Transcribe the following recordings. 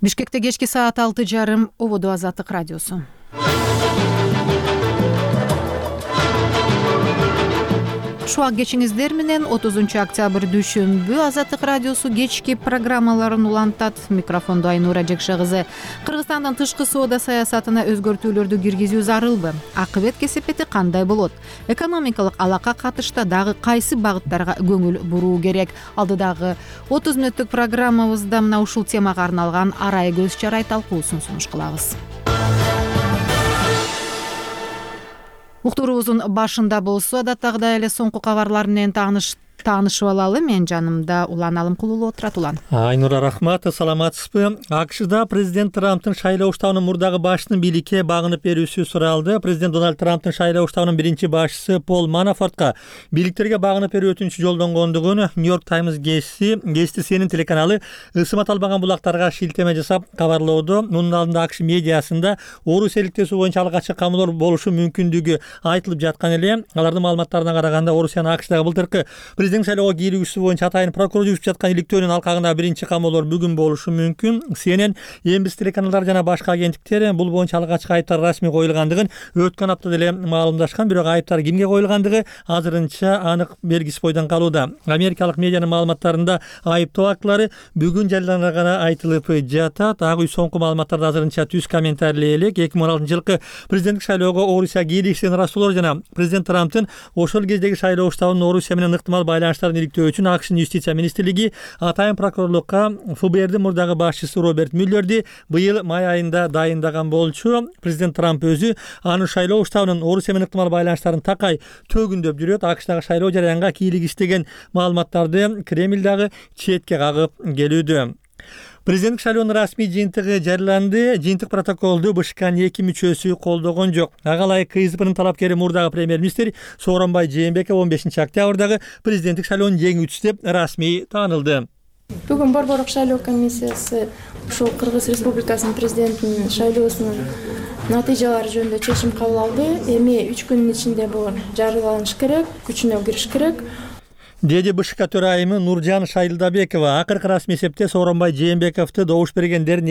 Бишкекте кечки саат 6:30 Ободу Азаттык радиосу. Шуак кечиңиздер менен 30 октябрь дүйшөмбү Азаттык радиосу кечки программаларын улантат. Микрофондо Айнура Жекше кызы. Кыргызстандын тышкы соода саясатына өзгөртүүлөрдү киргизүү зарылбы? Акыбет кесепети кандай болот? Экономикалык алака катышта дагы кайсы багыттарга көңүл буруу керек? Алдыдагы 30 мүнөттүк программабызда мына ушул темага арналган арай көз чарай талкуусун сунуш кылабыз. Уктуруубуздун башында болсо адаттагыдай эле соңку кабарлар менен таанышып алалы. Мен жанымда Улан Алымкулуу отурат. Улан. Айнура, рахмат, саламатсызбы? АКШда президент Трамптын шайлоо штабынын мурдагы башчынын бийликке багынып берүүсү суралды. Президент Дональд Трамптын шайлоо штабынын биринчи башчысы Пол Манафортко бийликтерге багынып берүү өтүнүчү жолдонгондугун Нью-Йорк Таймс гезити CNN телеканалы ысымат албаган булактарга шилтеме жасап кабарлоодо. Мунун алдында АКШ медиасында Орусия иликтөөсү боюнча алгачкы камылоо болушу мүмкүндүгү айтылып жаткан эле. Алардын маалыматтарына караганда Орусиянын АКШдагы былтыркы президент шайлоого кийлигүүсү боюнча атайын прокурор жүргүзүп жаткан иликтөөнүн алкагында биринчи камоолор бүгүн болушу мүмкүн. CNN, MBC телеканалдары жана башка агенттиктер бул боюнча алгачкы айыптар расмий коюлгандыгын өткөн аптада эле маалымдашкан, бирок айыптар кимге коюлгандыгы азырынча анык белгисиз бойдон калууда. Америкалык медианын маалыматтарында айыптоо актылары бүгүн жарыяланганы айтылып жатат. Ак үй соңку маалыматтарды азырынча түз комментарийлей элек. 2016 жылкы президенттик шайлоого Орусия кийлигишин ырастоолор жана президент Трамптын ошол кездеги шайлоо штабынын Орусия менен ыктымал байланыштарын иликтөө үчүн АКШнын юстиция министрлиги атайын прокурорлукка ФБРдин мурдагы башчысы Роберт Мюллерди быйыл май айында дайындаган болчу. Президент Трамп өзү анын шайлоо штабынын Орусия менен ыктымал байланыштарын такай төгүндөп жүрөт. АКШдагы шайлоо жараянга кийлигиш деген маалыматтарды Кремль дагы четке кагып келүүдө. Президенттик шайлоонун расмий жыйынтыгы жарыяланды. Жыйынтык протоколду БШКнын 2 мүчөсү колдогон жок. Ага ылайык КСДПнын талапкери мурдагы премьер-министр Сооронбай Жээнбеков 15 октябрдагы президенттик шайлоонун жеңүүчүсү деп расмий таанылды. Бүгүн Борборук шайлоо комиссиясы ушул Кыргыз Республикасынын президентинин шайлоосунун натыйжалары жөнүндө чечим кабыл алды. Эми 3 күнүн ичинде бул жарыяланыш керек, күчүнө кириш керек, деди БШК төрайымы Нуржан Шайлдабекова. Акыркы расмий эсепте Сооронбай Жээнбековду добуш бергендердин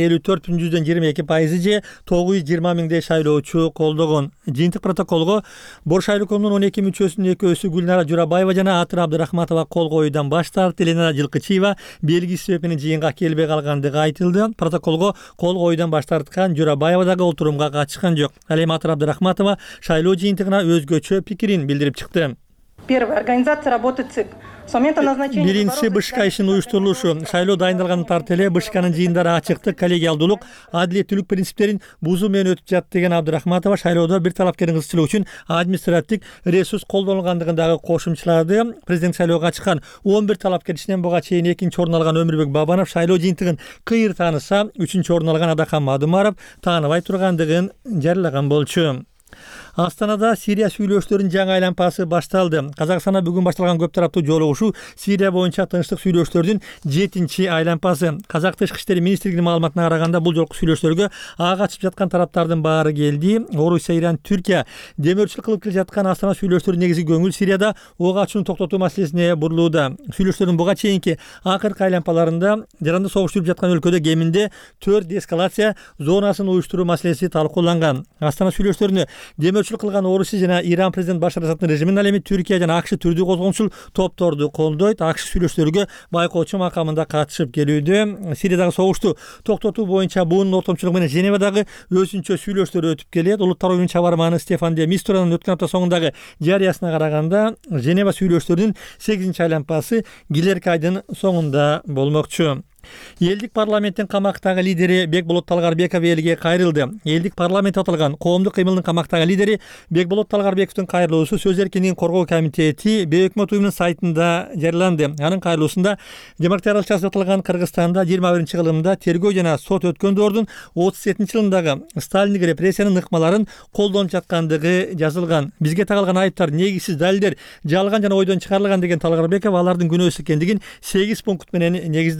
54,22% же 920 миңдей шайлоочу колдогон. Жыйынтык протоколго Бош шайлоокомдун 12 мүчөсүнүн экөөсү Гүлнара Журабаева жана Атыр Абдырахматова кол коюудан баш тартты. Елена Жылкычиева белгисиз себептен жыйынга келбей калгандыгы айтылды. Протоколго кол коюудан баш тарткан Журабаева дагы отурумга катышкан жок. Ал эми Атыр Абдырахматова шайлоо жыйынтыгына өзгөчө пикирин билдирип чыкты. Первое. Организация работы ЦИК. С момента назначения... Биринчи БШК ишин уюштурулушу. Шайлоо дайындалганын тарты эле БШКнын жыйындары ачыктык, коллегиалдуулук, адилеттүүлүк принциптерин бузуу менен өтүп жатты деген Абдырахматова шайлоодо бир талапкердин кызыкчылыгы үчүн административдик ресурс колдонулгандыгын дагы кошумчалады. Президент шайлоого чыккан 11 талапкер ичинен буга чейин 2-нчи орун алган Өмүрбек Бабанов шайлоо жыйынтыгын кыйыр тааныса, 3-нчи орун алган Адахан Мадумаров тааныбай тургандыгын жарыялаган болчу. Астанада Сирия сүйлөштөрүнүн жаңы айланпасы башталды. Казакстанда бүгүн башталган көп тараптуу жолугушуу Сирия боюнча тынчтык сүйлөштөрүнүн 7-чи айланпасы. Казак тышкы иштери министрлигинин маалыматына караганда бул жолку сүйлөштөргө ага катышып жаткан тараптардын баары келди. Орусия, Иран, Түркия демөөрчүлүк кылып келе жаткан Астана сүйлөштөрүнүн негизги көңүл Сирияда ок ачууну токтотуу маселесине бурулууда. Сүйлөштөрдүн буга чейинки акыркы айланпаларында жаранды согуш жүрүп жаткан өлкөдө кеминде 4 деэскалация зонасын уюштуруу маселеси талкууланган. Астана сүйлөштөрүнө демөөрчүлүк кылган Орусия жана Иран президент Башар Асаддын режиминин ал эми Түркия жана АКШ түрдүү козгончул топторду колдойт. АКШ сүйлөштөргө байкоочу макамында катышып келүүдө. Сириядагы согушту токтотуу боюнча буунун ортомчулугу менен Женевадагы өзүнчө сүйлөштөр өтүп келет. Улуттар уюмунун чабарманы Стефан де Мистуранын өткөн апта соңундагы жарыясына караганда Женева сүйлөштөрүнүн 8-нчи айланпасы келерки айдын соңунда болмокчу. Элдик парламенттин камактагы лидери Бекболот Талгарбеков элге кайрылды. Элдик парламент аталган коомдук кыймылдын камактагы лидери Бекболот Талгарбековдун кайрылуусу Сөз эркиндигин коргоо комитети Бейөкмөт уюмунун сайтында жарыяланды. Анын кайрылуусунда демократиялык часын аталган Кыргызстанда 21 кылымда тергөө жана сот өткөндөрдүн 37 жылындагы сталиндик репрессиянын ыкмаларын колдонуп жаткандыгы жазылган. Бизге тагылган айыптар негизсиз, далилдер жалган жана ойдон чыгарылган деген Талгарбеков алардын күнөөсүз экендигин 8 пункт менен негиздеген.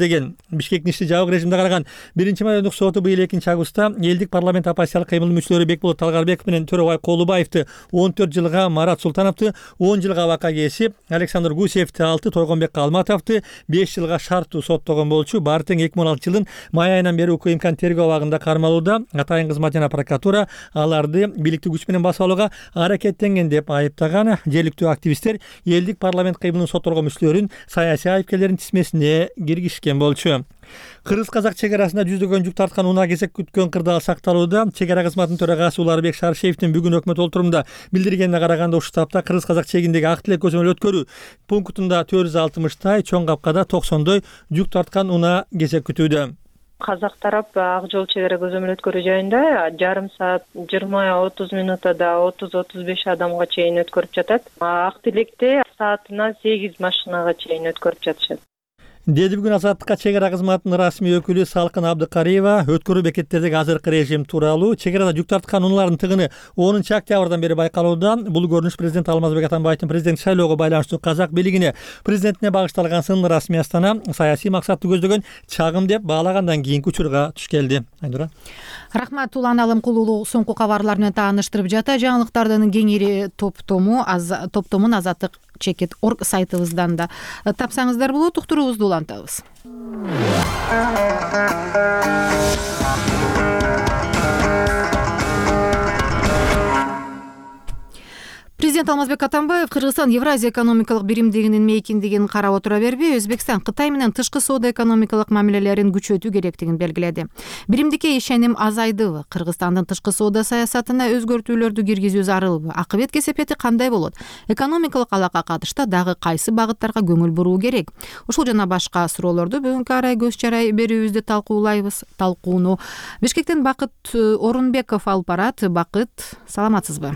Бишкектин ишти жабык режимде караган 1-майдандык соту быйыл 2-августта элдик парламент оппозициялык кыймылдын мүчөлөрү Бекболот Талгарбеков менен Төрөбай Колубаевди 14 жылга, Марат Султановду 10 жылга абакка кесип, Александр Гусевди 6, Тойгонбек Калматовду 5 жылга шарттуу соттогон болчу. Баары тең 2016 жылдын май айынан бери УКМКнын тергөө абагында кармалууда. Атайын кызмат жана прокуратура аларды бийликтик күч менен басып алууга аракеттенген деп айыптаган. Жергиликтүү активисттер элдик парламент кыймылынын соттолгон мүчөлөрүн саясий айыпкерлердин тизмесине киргизишкен болчу. Кыргыз-казак чек арасында жүздөгөн жүк тарткан унаа кезек күткөн кырдаал сакталууда. Чек ара кызматынын төрагасы Уларбек Шаршеевдин бүгүн өкмөт отурумунда билдиргенине караганда ушул таапта кыргыз-казак чегиндеги ак тилек көзөмөл өткөрүү пунктунда 460 чоң капкада 90 жүк тарткан унаа кезек күтүүдө. Казак тарап ак жол чек ара көзөмөл өткөрүү жайында жарым саат 20-30 минутада 30-35 адамга чейин өткөрүп жатат. Ак тилекте саатына 8 машинага чейин өткөрүп жатышат. Деди бүгүн Азаттыкка чек ара кызматынын расмий өкүлү Салкын Абдыкариева өткөрүү бекеттердеги азыркы режим тууралуу. Чек арада жүк тарткан унаалардын тыгыны 10 октябрдан бери байкалууда. Бул көрүнүш президент Алмазбек Атамбаевдин президент шайлоого байланыштуу казак бийлигине президентине багышталган сын расмий Астана саясий максатты көздөгөн чагым деп баалагандан кийинки учурга туш келди. Айнура. Рахмат, Улан Алымкулуулу соңку кабарлар менен тааныштырып жата. Жаңылыктардын кеңири топтомун Азаттык чекит.org сайтыбыздан да тапсаңыздар болот. Уктуруубузду улантабыз. Президент Алмазбек Атамбаев Кыргызстан Евразия экономикалык биримдигинин мейкиндигин карап отура бербей, Өзбекстан Кытай менен тышкы соода экономикалык мамилелерин күчөтүү керектигин белгиледи. Биримдикке ишеним азайдыбы? Кыргызстандын тышкы соода саясатына өзгөртүүлөрдү киргизүү зарылбы? Акыбет кесепети кандай болот? Экономикалык алака катышта дагы кайсы багыттарга көңүл буруу керек? Ушул жана башка суроолорду бүгүнкү арай көз чарай берүүбүздө талкуулайбыз. Талкууну Бишкектен Бакыт Орунбеков алып барат. Бакыт, саламатсызбы?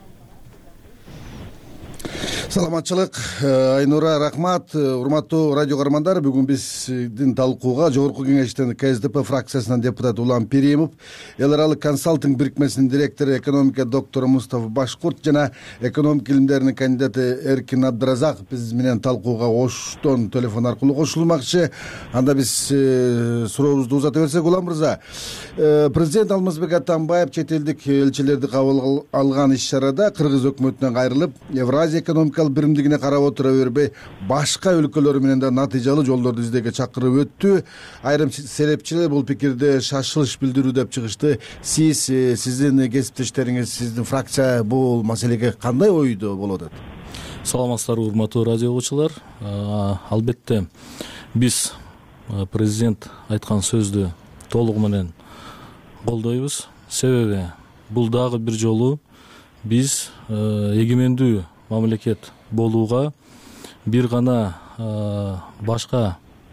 Саламатчылык, Айнура, рахмат. Урматтуу радио көрөрмандар, бүгүн биздин талкууга Жогорку кеңештин КСДП фракциясынан депутат Улан Перимов, эл аралык консалтинг бирикмесинин директору, экономика доктору Мустафа Башкурт жана экономика илимдеринин кандидаты Эркин Абдыразаков биз менен талкууга оштон телефон аркылуу кошулмакчы. Анда биз сурообузду узата берсек, Улан мырза, президент Алмазбек Атамбаев чет элдик элчилерди кабыл алган иш-чарада Кыргыз өкмөтүнөн кайрылып, Евразия экономикалык биримдигине карап отура бербей, башка өлкөлөр менен да натыйжалуу жолдорду издеүүгө чакырып өттү. Айрым серепчилер бул пикирде шашылыш билдирүү деп чыгышты. Сиздин кесиптештериңиз, сиздин фракция бул маселеге кандай ойдо болуп атат? Саламатсыздарбы, урматтуу радио угуучулар. Албетте биз президент айткан сөздү толугу менен колдойбуз. Себеби бул дагы бир жолу биз эгемендүү мамлекет болууга бир гана башка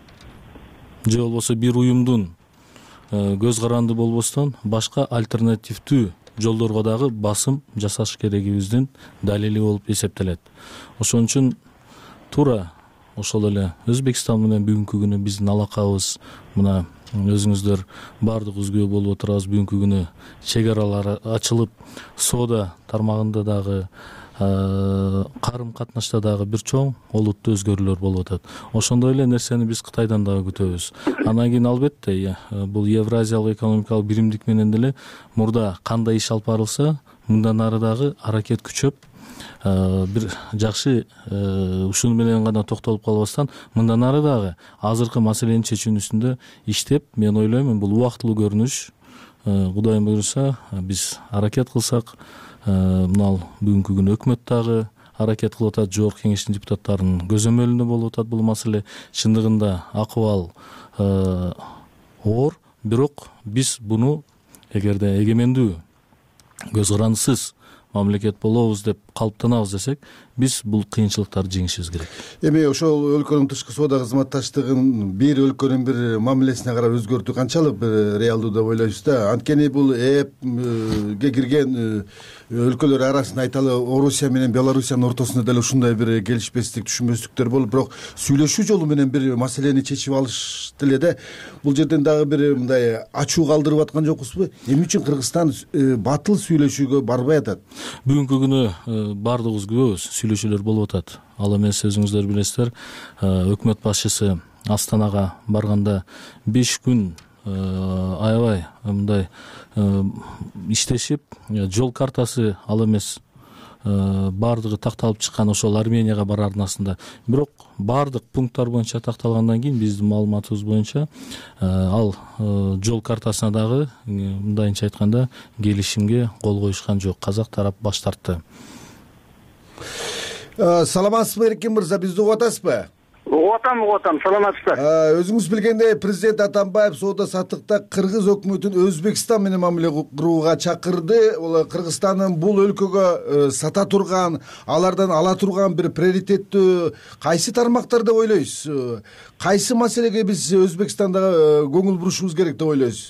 же болбосо бир уюмдун көз каранды болбостон башка альтернативдүү жолдорго дагы басым жасаш керегибиздин далили болуп эсептелет. Ошон үчүн туура ошол эле Өзбекстан менен бүгүнкү күнү биздин алакабыз мына өзүңүздөр баардыгыбыз күбө болуп отурабыз. Бүгүнкү күнү чек аралар ачылып, соода тармагында дагы карым катнашта дагы бир чоң олуттуу өзгөрүүлөр болуп атат. Ошондой эле нерсени биз Кытайдан дагы күтөбүз. Андан кийин албетте бул Евразиялык экономикалык биримдик менен деле мурда кандай иш алып барылса, мындан ары дагы аракет күчөп, бир жакшы ушуну менен гана токтолуп калбастан, мындан ары дагы азыркы маселенин чечүүнүн үстүндө иштеп, мен ойлоймун бул убактылуу көрүнүш. Кудайым буйруса, биз аракет кылсак, мына бүгүнкү күнү өкмөт дагы аракет кылып атат, Жогорку кеңештин депутаттарынын көзөмөлүндө болуп атат бул маселе. Чындыгында акыбал оор, бирок биз буну эгерде эгемендүү, көз карандысыз мамлекет болобуз деп калыптанабыз десек, биз бул кыйынчылыктарды жеңишибиз керек. Эми ошол өлкөнүн тышкы соода кызматташтыгын бир өлкөнүн бир мамилесине карап өзгөртүү канчалык реалдуу деп ойлойсуз да? Анткени бул ЭЭПке кирген өлкөлөр арасында айталы Орусия менен Белоруссиянын ортосунда деле ушундай бир келишпестик, түшүнбөстүктөр болуп, бирок сүйлөшүү жолу менен бир маселени чечип алышты эле да. Бул жерден дагы бир мындай ачуу калтырып аткан жокпузбу? Эмне үчүн Кыргызстан батыл сүйлөшүүгө барбай атат? Бүгүнкү күнү баардыгыбыз күбөбүз, сүйлөшүүлөр болуп атат. Ал эмес, өзүңүздөр билесиздер, өкмөт башчысы Астанага барганда 5 күн аябай мындай иштешип, жол картасы ал эмес баардыгы такталып чыккан ошол Арменияга барарнасында. Бирок баардык пункттар боюнча такталгандан кийин биздин маалыматыбыз боюнча ал жол картасына дагы мындайынча айтканда келишимге кол коюшкан жок. Казак тарап баш тартты. Саламатсызбы Эркин мырза, бизди угуп атасызбы? Угутам, саламатсызбы. Өзүңүз билгендей, президент Атамбаев соода саттыкта Кыргыз өкмөтүн Өзбекстан менен мамиле курууга чакырды. Кыргызстандын бул өлкөгө сата турган, алардан ала турган бир приоритеттүү кайсы тармактар деп ойлойсуз? Кайсы маселеге биз Өзбекстанда көңүл бурушубуз керек деп ойлойсуз?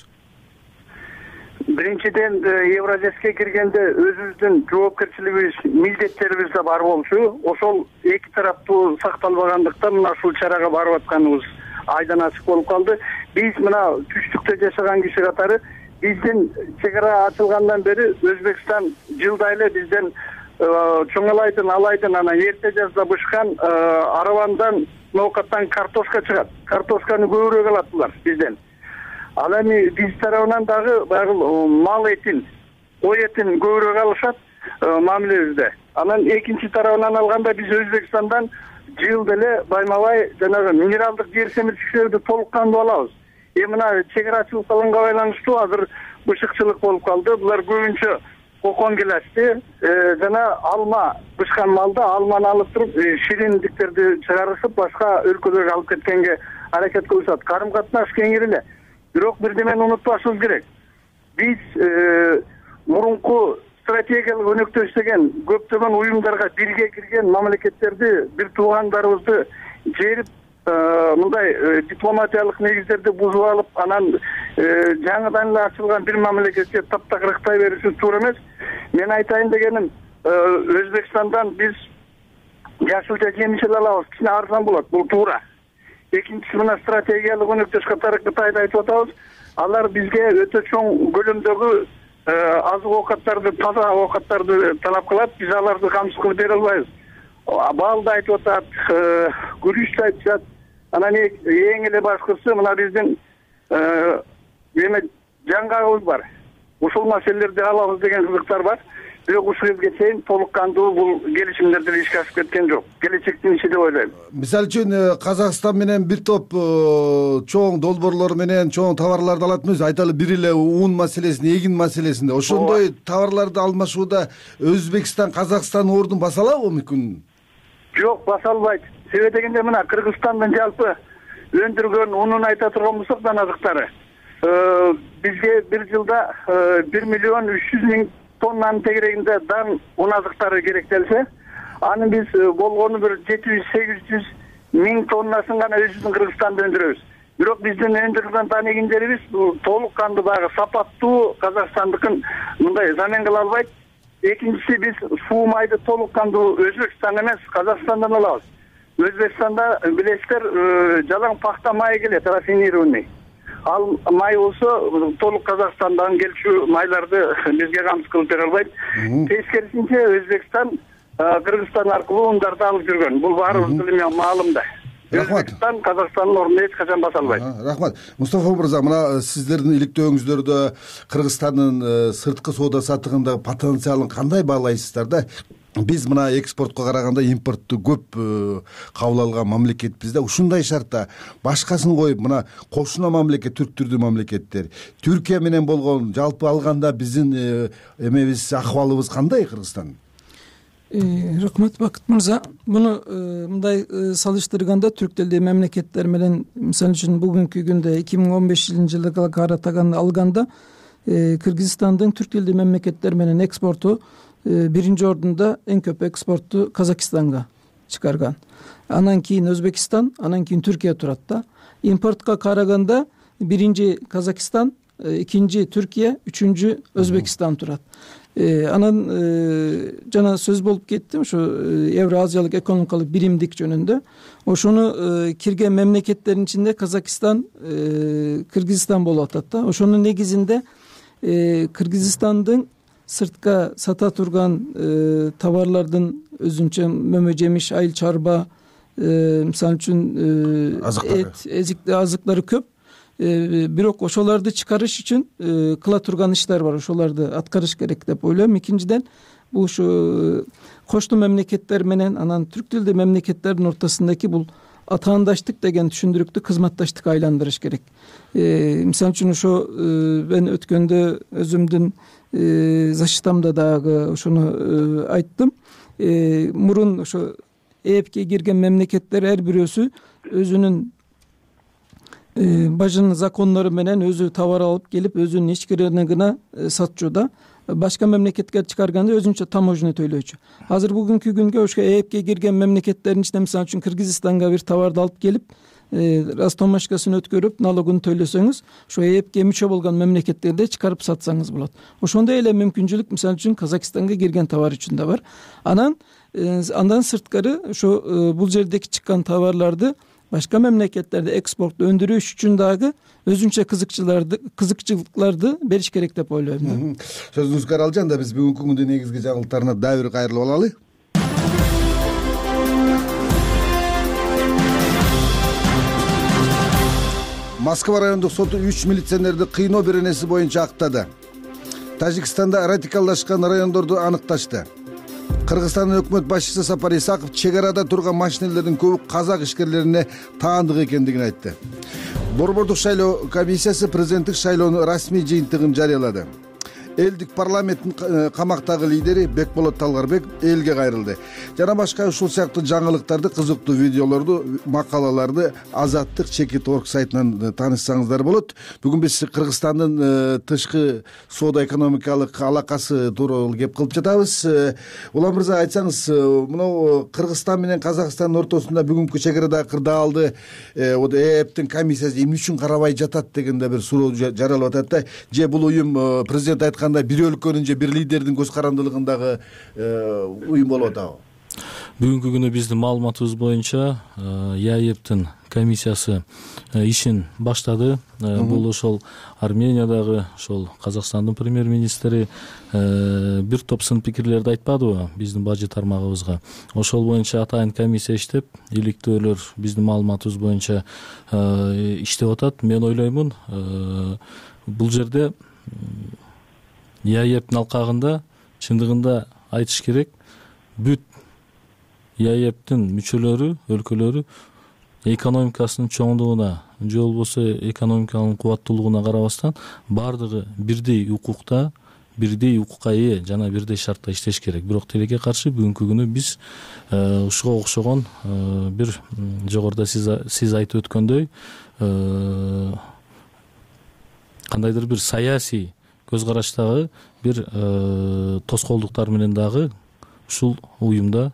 Биринчиден, Евразияске киргенде өзүбүздүн жоопкерчилигибиз, милдеттерибиз да бар болчу. Ошол эки тараптуу сакталбагандыктан мына ушул чарага барып атканыбыз айдан ачык болуп калды. Биз мына түштүктө жашаган киши катары биздин чек ара ачылгандан бери Өзбекстан жылда эле бизден чоңалайдын, алайдын, анан эрте жазда бышкан арабандан, ноокаттан картошка чыгат. Картошканы көбүрөөк алат булар бизден. Ал эми биз тарабынан дагы мал этин, кой этин көбүрөөк алышат мамилебизде. Анан экинчи тарабынан алганда биз Өзбекстандан жылда эле байма-бай жанагы минералдык жер семиртүүчүлөрдү толук кандуу алабыз. Мына чек арачылык алганга байланыштуу азыр бышыкчылык болуп калды. Булар көбүнчө кокон гелашты, жана алма бышкан малды алманы алып туруп шириндиктерди чыгарышып башка өлкөлөргө алып кеткенге аракет кылышат. Карым катнаш кеңири эле. Бирок бирдемени унутпашыбыз керек. Биз мурунку стратегиялык өнөктөш деген көптөгөн уюмдарга бирге кирген мамлекеттерди, бир туугандарыбызды жерип, мындай дипломатиялык негиздерди бузуп алып, анан жаңыдан эле ачылган бир мамлекетке таптакырыктай беришибиз туура эмес. Мен айтайын дегеним, Өзбекстандан биз жашылча жемиш эле алабыз, кичине арзан болот, бул туура. Экинчиси мына стратегиялык өнөктөш катары Кытайды айтып атабыз. Алар бизге өтө чоң көлөмдөгү азык оокаттарды, таза оокаттарды талап кылат. Биз аларды камсыз кылып бере албайбыз. Балды айтып атат, күрүчтү айтышат. Анан эң эле башкысы мына биздин эме жаңгагыбыз бар. Ушул маселелерди алабыз деген кызыктар бар. Бирок ушул кезге чейин толук кандуу бул келишимдерди ишке ашып кеткен жок. Келечектин иши деп ойлойм. Мисалы үчүн Казакстан менен бир топ чоң долбоорлор менен чоң товарларды алат эмес, айталы бир эле ун маселесинде, эгин маселесинде. Ошондой товарларды алмашууда Өзбекстан, Казакстан ордун баса алабы мүмкүн? Жок, баса албайт. Себеби дегенде мына Кыргызстандын жалпы өндүргөн унун айта турган болсок, дан азыктары бизге бир жылда 1.300.000 тоннанын тегерегинде дан un азыктары керектелсе, анын биз болгону бир 700-800 миң тоннасын гана өзүбүздүн Кыргызстанда өндүрөбүз. Бирок биздин өндүрүлгөн дан эгиндерибиз толук кандуу багы сапаттуу Казакстандыкын мындай замен кыла албайт. Экинчиси, биз суу майды толук кандуу Өзбекстан эмес, Казакстандан алабыз. Өзбекстанда билесиздер, жалаң пахта майы келет, рафинированный. Ал май болсо толук Казакстандан келчү майларды бизге камсыз кылып бере албайт. Тескерисинче Өзбекстан Кыргызстан аркылуу ундарды алып жүргөн. Бул баарыбыздын эми маалымда. Өзбекстан Казакстандын ордуна эч качан баса албайт. Рахмат. Мустафа мырза, мына сиздердин иликтөөңүздөрдө Кыргызстандын сырткы соода саттыгындагы потенциалын кандай баалайсыздар да? Биз мына экспортко караганда импортту көп кабыл алган мамлекетпиз да. Ушундай шартта башкасын коюп, мына кошуна мамлекет, түрктүрдүү мамлекеттер, Түркия менен болгон жалпы алганда биздин эмебиз, акыбалыбыз кандай Кыргызстан? Рахмат Бакыт мырза. Муну мындай салыштырганда түрк тилдүү мамлекеттер менен, мисалы үчүн бүгүнкү күндө 2015 жылга каратаган алганда Кыргызстандын түрк тилдүү мамлекеттер менен экспорту биринчи ордунда, эң көп экспортту Казакстанга чыгарган. Анан кийин Өзбекстан, анан кийин Түркия турат да. Импортко караганда биринчи Казакстан, экинчи Түркия, үчүнчү Өзбекстан турат. Анан жана сөз болуп кетти ушу Евразиялык экономикалык биримдик жөнүндө. Ошону кирген мамлекеттердин ичинде Казакстан, Кыргызстан болуп атат да. Ошонун негизинде Кыргызстандын сыртка сата турган товарлардын өзүнчө мөмө жемиш, айыл чарба, мисалы үчүн эт эзикти азыктары көп. Бирок ошолорду чыгарыш үчүн кыла турган иштер бар, ошолорду аткарыш керек деп ойлойм. Экинчиден, бул ушу коштуу мамлекеттер менен анан түрк тилдүү мамлекеттердин ортосундагы бул атаандаштык деген түшүндүрүктү кызматташтыкка айландырыш керек. Мисалы үчүн ошо мен өткөндө өзүмдүн защитамда дагы ошону айттым. Мурун ошо ЭЭПке кирген мамлекеттер ар бирөөсү өзүнүн бажын закондору менен өзү товар алып келип өзүнүн ички рыногуна сатчуда. Башка мамлекетке чыгарганда өзүнчө таможня төлөөчү. Азыр бүгүнкү күнгө ошо ЭЭПке кирген мамлекеттердин ичинде мисалы үчүн Кыргызстанга бир товарды алып келип, растомашкасын өткөрүп, налогун төлөсөңүз, ошо ЭЭПке мүчө болгон мамлекеттерде чыгарып сатсаңыз болот. Ошондой эле мүмкүнчүлүк мисалы үчүн Казакстанга кирген товар үчүн да бар. Андан сырткары ошо бул жердеги чыккан товарларды башка мамлекеттерде экспорт өндүрүш үчүн дагы өзүнчө кызыкчылыктарды бериш керек деп ойлойм. Сөзүңүзгө Аралжан да биз бүгүнкү күндүн негизги жаңылыктарына дагы бир кайрылып алалы. Москва райондук соту 3 милиционерди кыйноо беренеси боюнча актады. Тажикстанда радикалдашкан райондорду аныкташты. Кыргызстандын өкмөт башчысы Сапар Исаков чек арада турган машинелердин көбү казак ишкерлерине таандык экендигин айтты. Борбордук шайлоо комиссиясы президенттик шайлоонун расмий жыйынтыгын жарыялады. Элдик парламенттин камактагы лидери Бекболот Талгарбек элге кайрылды. Жана башка ушул сыяктуу жаңылыктарды, кызыктуу видеолорду, макалаларды Азаттык Чекит.org сайтынан таанышсаңыздар болот. Бүгүн биз Кыргызстандын тышкы соода экономикалык алакасы тууралуу кеп кылып жатабыз. Улан мырза, айтсаңыз, мына Кыргызстан менен Казакстандын ортосунда бүгүнкү чек арада кырдаалды ЭЭПтин комиссиясы эмне үчүн карабай жатат деген да бир суроо жаралып атат да. Же бул уюм президент айткан бир өлкөнүн же бир лидердин көз карандылыгындагы уюм болуп атабы? Бүгүнкү күнү биздин маалыматыбыз боюнча ЭЭПтин комиссиясы ишин баштады. Бул ошол Армениядагы ошол Казакстандын премьер-министри бир топ сын пикирлерди айтпадыбы биздин бажы тармагыбызга. Ошол боюнча атайын комиссия иштеп, иликтөөлөр биздин маалыматыбыз боюнча иштеп атат. Мен ойлоймун, бул жерде ЭЭПтин алкагында чындыгында айтыш керек, бүт ЭЭПтин мүчөлөрү, өлкөлөрү экономикасынын чоңдугуна же болбосо экономиканын кубаттуулугуна карабастан бардыгы бирдей укукта, бирдей укукка ээ жана бирдей шартта иштеш керек. Бирок тилекке каршы бүгүнкү күнү биз ушуга окшогон бир жогоруда сиз айтып өткөндөй кандайдыр бир саясий көз караштагы бир тоскоолдуктар менен дагы ушул уюмда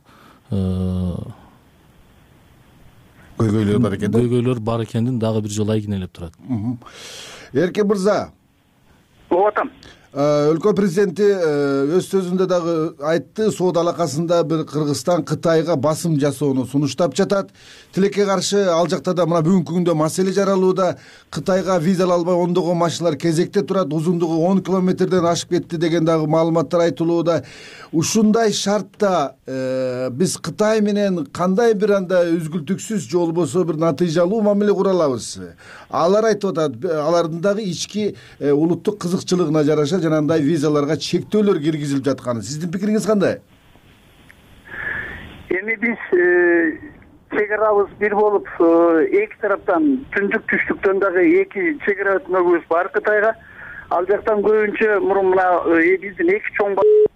көйгөйлөр бар экендин дагы бир жолу айгинелеп турат. Эркен мырза, атам. Өлкө президенти өз сөзүндө дагы айтты, соода алакасында бир Кыргызстан Кытайга басым жасоону сунуштап жатат. Тилекке каршы ал жакта да мына бүгүнкү күндө маселе жаралууда. Кытайга виза албай ондогон машиналар кезекте турат, узундугу 10 километрден ашып кетти деген дагы маалыматтар айтылууда. Ушундай шартта биз Кытай менен кандай бир анда үзгүлтүксүз же болбосо бир натыйжалуу мамиле кура алабыз? Алар айтып атат, алардын дагы ички улуттук кызыкчылыгына жараша жанагындай визаларга чектөөлөр киргизилип жатканы. Сиздин пикириңиз кандай? Эми биз чек арабыз бир болуп, эки тараптан түндүк түштүктөн дагы эки чек ара өтмөгүбүз бар Кытайга. Ал жактан көбүнчө мурун мына биздин эки чоң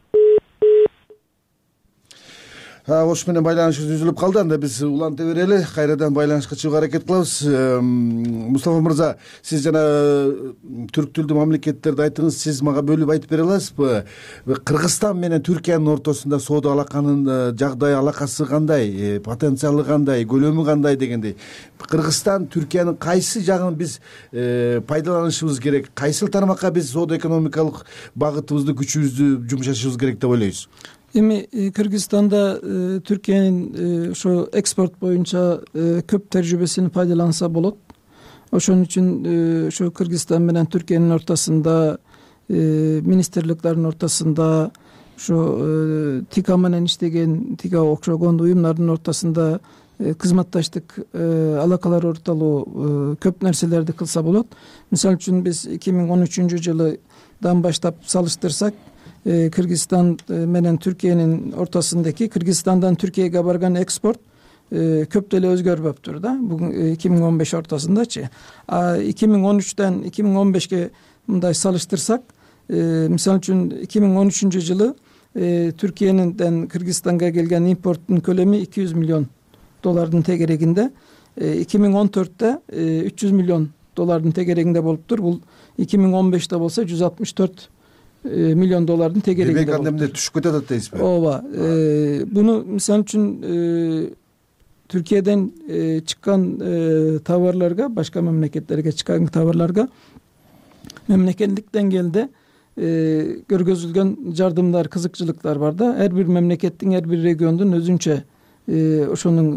Ош менен байланышыбыз үзүлүп калды. Анда биз уланта берели, кайрадан байланышка чыгууга аракет кылабыз. Мустафа мырза, сиз жана түрк тилдүү мамлекеттерди айттыңыз, сиз мага бөлүп айтып бере аласызбы? Кыргызстан менен Түркиянын ортосунда соода алаканын жагдайы, алакасы кандай, потенциалы кандай, көлөмү кандай дегендей. Кыргызстан, Түркиянын кайсы жагын биз пайдаланышыбыз керек? Кайсыл тармакка биз соода экономикалык багытыбызды, күчүбүздү жумшашыбыз керек деп ойлойсуз? Эми Кыргызстанда Түркиянын ошо экспорт боюнча көп тажрыйбесин пайдаланса болот. Ошон үчүн ошо Кыргызстан менен Түркиянын ортосунда, министрликтердин ортосунда, ошо ТИКа менен иштеген, ТИКа окшогон уюмдардын ортосунда кызматташтык алакалар ортолуу көп нерселерди кылса болот. Мисалы үчүн биз 2013-жылдан баштап салыштырсак, Кыргызстан менен Түркиянын ортосундагы Кыргызстандан Түркияга барган экспорт көп деле өзгөрбөптүр да. Бүгүн 2015 ортосундачы. 2013-тен 2015ге мындай салыштырсак, мисалы үчүн 2013-жылы Түркиянын Кыргызстанга келген импорттун көлөмү $200 миллион тегерегинде, 2014-те $300 миллион тегерегинде болуптур. Бул 2015-те болсо $164 миллион тегерегинде. Демек анда түшүп кетет дейсизби? Ооба. Буну мисалы үчүн Түркияден чыккан товарларга, башка мамлекеттерге чыккан товарларга мемлекеттик деңгээлде көргөзүлгөн жардымдар, кызыкчылыктар бар да. Эр бир мемлекеттин, эр бир региондун өзүнчө ошонун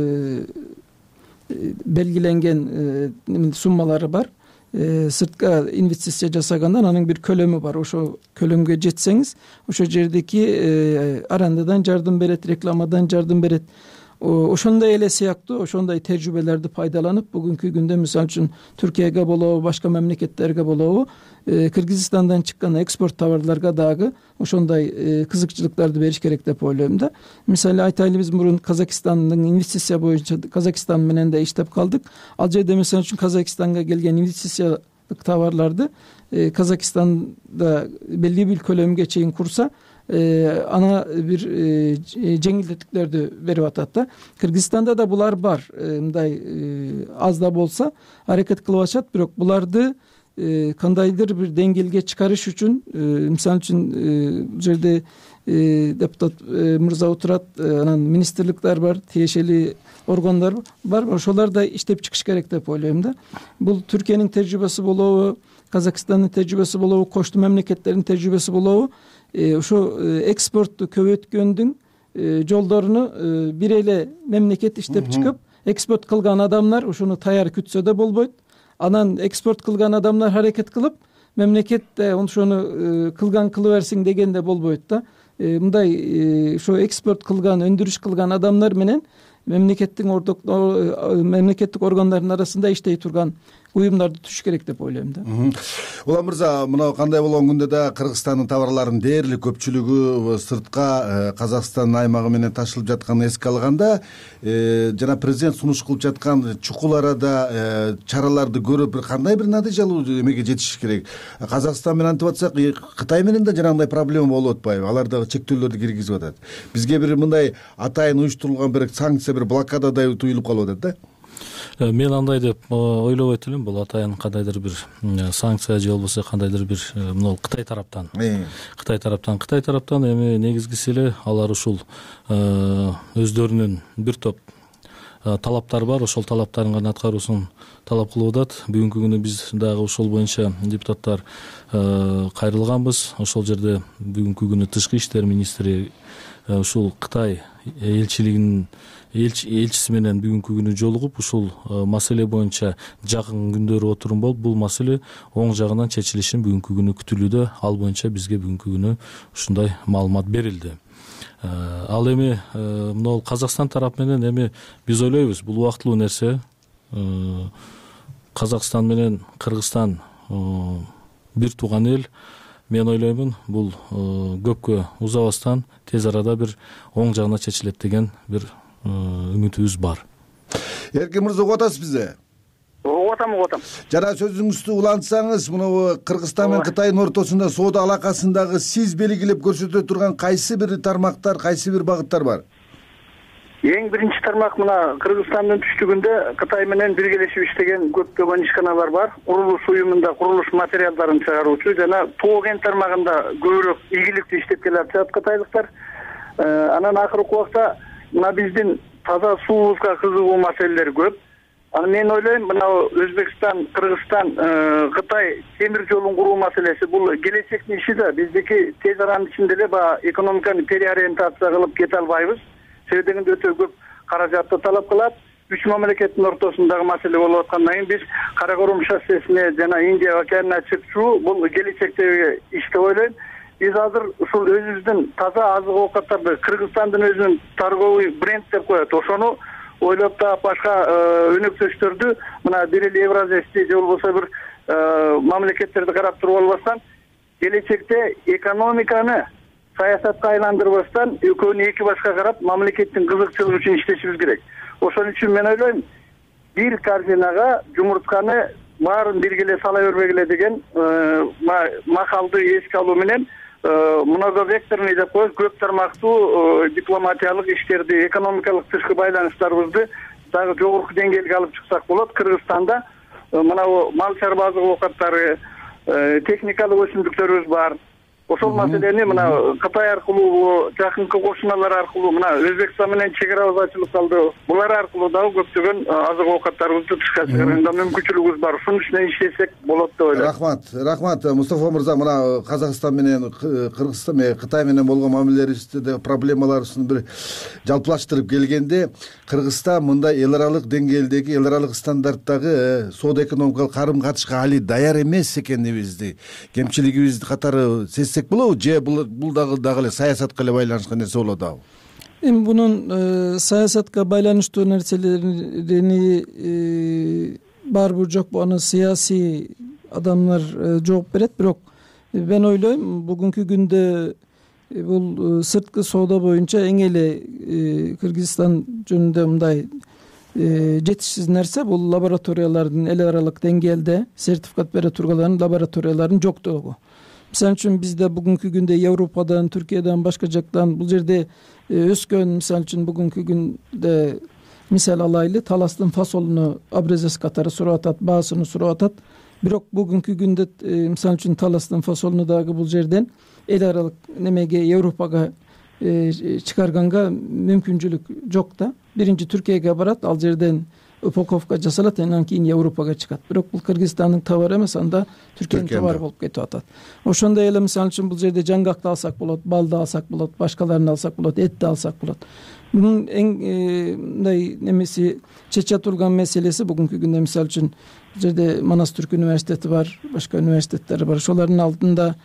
белгиленген суммалары бар. Сыртка инвестиция жасагандан анын бир көлөмү бар. Ошо көлөмгө жетсеңиз, ошо жердеки арандадан жардым берет, рекламадан жардым берет. Ошондой эле сыяктуу, ошондой тажрыйбаларды пайдаланып, бүгүнкү күндө мисалы үчүн Түркияга болобу, башка мамлекеттерге болобу, Кыргызстандан чыккан экспорт товарларга дагы ошондой кызыкчылыктарды бериш керек деп ойлойм да. Мисалы айтайлы, биз мурун Казакстандын инвестиция боюнча Казакстан менен да иштеп калдык. Ал жерде мисалы үчүн Казакстанга келген инвестициялык товарларды Казакстанда белгилүү бир көлөмгө чейин курса, ана бир жеңилдетиктерди берип атат да. Кыргызстанда да булар бар. Мындай аз да болса аракет кылып атышат, бирок буларды кандайдыр бир деңгээлге чыгарыш үчүн, мисалы үчүн жерде депутат мырза отурат, анан министрликтер бар, тиешелүү органдар бар, ошолор да иштеп чыгыш керек деп ойлойм да. Бул Түркиянын тажрыйбасы болобу, Казакстандын тажрыйбасы болобу, кошту мамлекеттердин тажрыйбасы болобу, ошо экспортту көбөйткөндүн жолдоруну бир эле мемлекет иштеп чыгып, экспорт кылган адамдар ошону таяр күтсө да болбойт. Анан экспорт кылган адамдар аракет кылып, мемлекет ошону кылган кылып берсин дегенде болбойт да. Мындай ошо экспорт кылган, өндүрүш кылган адамдар менен мемлекеттик органдардын арасында иштей турган уюмдарды түшүш керек деп ойлойм да. Улан мырза, мына кандай болгон күндө да Кыргызстандын товарларынын дээрлик көпчүлүгү сыртка Казакстан аймагы менен ташылып жатканын эске алганда, жана президент сунуш кылып жаткан чукул арада чараларды көрүп, бир кандай бир натыйжалуу эмеге жетиш керек. Казакстан менен антип атсак, Кытай менен да жанагындай проблема болуп атпайбы? Алар дагы чектөөлөрдү киргизип атат. Бизге бир мындай атайын уюштурулган бир санкция, бир блокададай туюлуп калып атат да. Мен андай деп ойлобойт элем. Бул атайын кандайдыр бир санкция же болбосо кандайдыр бир мына Кытай тараптан эми негизгиси эле алар ушул өздөрүнүн бир топ талаптары бар. Ошол талаптарын гана аткаруусун талап кылып атат. Бүгүнкү күнү биз дагы ошол боюнча депутаттар кайрылганбыз. Ошол жерде бүгүнкү күнү тышкы иштер министри ушул Кытай элчиси менен бүгүнкү күнү жолугуп, ушул маселе боюнча жакын күндөрү отурум болуп, бул маселе оң жагынан чечилишин бүгүнкү күнү күтүлүүдө. Ал боюнча бизге бүгүнкү күнү ушундай маалымат берилди. Ал эми мына Казакстан тарап менен эми биз ойлойбуз, бул убактылуу нерсе. Казакстан менен Кыргызстан бир тууган эл. Мен ойлоймун, бул көпкө узабастан тез арада бир оң жагына чечилет деген бир үмүтүбүз бар. Эркин мырза, угуп атасыз бизди? Угуп атам. Жана сөзүңүздү улантсаңыз, мына Кыргызстан менен Кытайдын ортосунда соода алакасындагы сиз белгилеп көрсөтө турган кайсы бир тармактар, кайсы бир багыттар бар? Эң биринчи тармак мына Кыргызстандын түштүгүндө Кытай менен биргелешип иштеген көптөгөн ишканалар бар. Курулуш уюмунда курулуш материалдарын чыгаруучу жана тоо кен тармагында көбүрөөк ийгиликтүү иштеп келатышат кытайлыктар. Анан акыркы убакта мына биздин таза суубузга кызыгуу маселелер көп. Аны мен ойлойм, мына Өзбекстан, Кыргызстан, Кытай темир жолун куруу маселеси бул келечектин иши да. Биздики тез аранын ичинде эле экономиканы переориентация кылып кете албайбыз. Себебинде өтө көп каражатты талап кылат. Үч мамлекеттин ортосундагы маселе болуп аткандан кийин биз Каракорум шоссесине жана Индия океанына чыкчу бул келечектеги иш деп ойлойм. Биз азыр ушул өзүбүздүн таза азык оокаттарды Кыргызстандын өзүнүн торговый бренд деп коет. Ошону ойлоп таап башка өнөктөштөрдү мына бир эле Евразиясти же болбосо бир мамлекеттерди карап туруп албастан келечекте экономиканы саясатка айландырбастан экөөнү эки башка карап мамлекеттин кызыкчылыгы үчүн иштешибиз керек. Ошон үчүн мен ойлойм, бир корзинага жумуртканы баарын биргеле сала бербегиле деген макалды эске алуу менен многовекторный деп коебуз, көп тармактуу дипломатиялык иштерди, экономикалык тышкы байланыштарыбызды дагы жогорку деңгээлге алып чыксак болот. Кыргызстанда мына мал чарба оокаттары, техникалык өсүмдүктөрүбүз бар. Ошол маселени мына Кытай аркылуу, жакынкы кошуналар аркылуу, мына Өзбекстан менен чек арабыз ачылып калды. Булар аркылуу дагы көптөгөн азык оокаттарыбызды тышка чыгарганда мүмкүнчүлүгүбүз бар. Ушунун үстүнөн иштесек болот деп ойлойм. Рахмат, Мустафа мырза. Мына Казакстан менен Кыргызстан менен Кытай менен болгон мамилелерибизде проблемаларыбызды бир жалпылаштырып келгенде, Кыргызстан мындай эл аралык деңгээлдеги, эл аралык стандарттагы соода экономикалык карым катышка али даяр эмес экенибизди, кемчилигибизди катары болобу, же бул дагы эле саясатка эле байланышкан нерсе болот абы? Эми бунун саясатка байланыштуу нерселерини барбы жокпу аны саясий адамдар жооп берет. Бирок мен ойлойм, бүгүнкү күндө бул сырткы соода боюнча эң эле Кыргызстан жөнүндө мындай жетишсиз нерсе бул лабораториялардын эл аралык деңгээлде сертификат бере турган лабораториялардын жоктугу. Мисалы үчүн бизде бүгүнкү күндө Европадан, Түркиядан, башка жактан бул жерде өскөн, мисалы үчүн бүгүнкү күндө мисал алайлы, таластын фасолуну образец катары сурап атат, баасыны сурап атат. Бирок бүгүнкү күндө мисалы үчүн таластын фасолуну дагы бул жерден эл аралык немеге Европага чыгарганга мүмкүнчүлүк жок да. Биринчи Түркияга барат, ал жерден упаковка жасалат, андан кийин Европага чыгат. Бирок бул Кыргызстандын товары эмес, анда Түркиянын товары болуп кетип атат. Ошондой эле мисалы үчүн бул жерде жаңгакты алсак болот, балды алсак болот, башкаларын алсак болот, этти алсак болот. Мунун эң мындай немеси чече турган маселеси бүгүнкү күндө мисалы үчүн жерде Манас Түрк университети бар, башка университеттер бар. Ошолордун алдында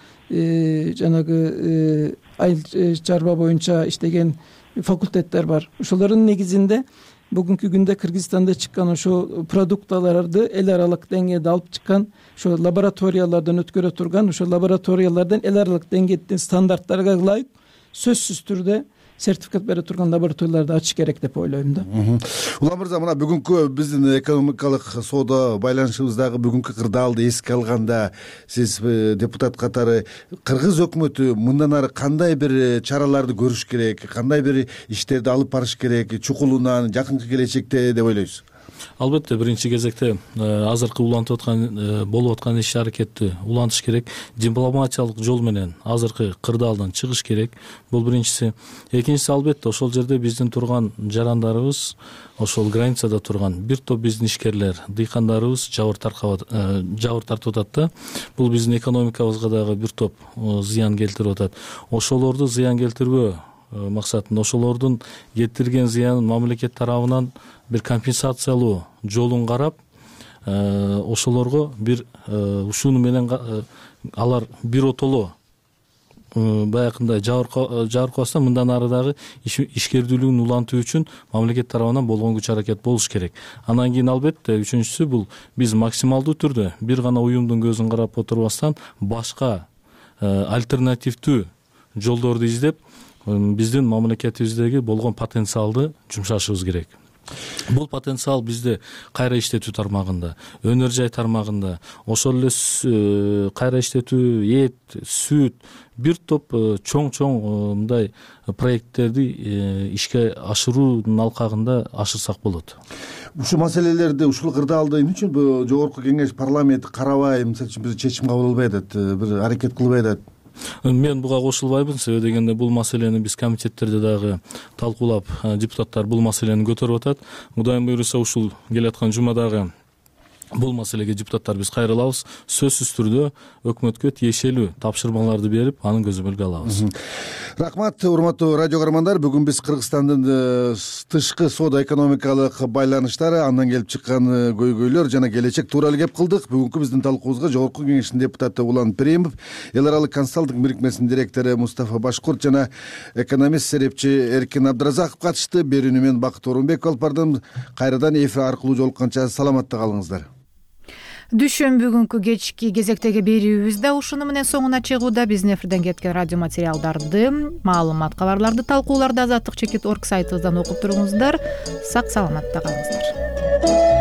жанагы айыл чарба боюнча иштеген факультеттер бар. Ошолордун негизинде бүгүнкү күндө Кыргызстанда чыккан ошо продукталарды эл аралык деңгээлде алып чыккан, ошо лабораториялардан өткөрө турган, ошо лабораториялардан эл аралык деңгээлдин стандарттарга ылайык сөзсүз түрдө сертификат бере турган лабораторияларды ачыш керек деп ойлойм да. Улан мырза, мына бүгүнкү биздин экономикалык соода байланышыбыздагы бүгүнкү кырдаалды эске алганда, сиз депутат катары Кыргыз өкмөтү мындан ары кандай бир чараларды көрүш керек, кандай бир иштерди алып барыш керек чукулунан жакынкы келечекте деп ойлойсуз? Албетте, биринчи кезекте азыркы улантып аткан болуп аткан иш аракетти улантыш керек, дипломатиялык жол менен азыркы кырдаалдан чыгыш керек. Бул биринчиси. Экинчиси, албетте ошол жерде биздин турган жарандарыбыз, ошол границада турган бир топ биздин ишкерлер, дыйкандарыбыз жабыр тартып атат да. Бул биздин экономикабызга дагы бир топ зыян келтирип атат. Ошолорду зыян келтирбөө максатында, ошолордун келтирген зыянын мамлекет тарабынан бир компенсациялоо жолун карап, ошолорго бир ушуну менен алар бир отоло баягындай жабыркабастан мындан ары дагы ишкердүүлүгүн улантуу үчүн мамлекет тарабынан болгон күч аракет болуш керек. Андан кийин албетте үчүнчүсү бул биз максималдуу түрдө бир гана уюмдун көзүн карап отурбастан башка альтернативдүү жолдорду издеп биздин мамлекетибиздеги болгон потенциалды жумшашыбыз керек. Бул потенциал бизде кайра иштетүү тармагында, өнөр жай тармагында, ошол эле кайра иштетүү, эт, сүт, бир топ чоң мындай проекттерди ишке ашыруунун алкагында ашырсак болот. Ушул маселелерди, ушул кырдаалды эмне үчүн жогорку кеңеш парламент карабай, мисалы үчүн биз чечим кабыл албай атат, бир аракет кылбай атат? Мен буга кошулбайбын. Себеби дегенде бул маселени биз комитеттерде дагы талкуулап, депутаттар бул маселени көтөрүп атат. Кудайым буйруса ушул келаткан жумадагы бул маселеге депутаттар биз кайрылабыз. Сөзсүз түрдө өкмөткө тиешелүү тапшырмаларды берип, анын көзөмөлгө алабыз. Рахмат, урматтуу радио көрөрмандар. Бүгүн биз Кыргызстандын тышкы соода экономикалык байланыштары, андан келип чыккан көйгөйлөр жана келечек тууралуу кеп кылдык. Бүгүнкү биздин талкуубузга Жогорку Кеңештин депутаты Улан Перимов, эл аралык консалтинг бирикмесинин директору Мустафа Башкурт жана экономист серепчи Эркин Абдыразаков катышты. Берүүнү мен Бакыт Орунбеков алып бардым. Кайрадан эфир аркылуу жолукканча саламатта калыңыздар. Дүшүм бүгүнкү кечки кезектеги берүүбүз да ушуну менен соңуна чыгууда. Биздин эфирден кеткен радио материалдарды, маалымат, кабарларды, талкууларды Азаттык.org сайтыбыздан окуп туруңуздар. Сак саламатта калыңыздар.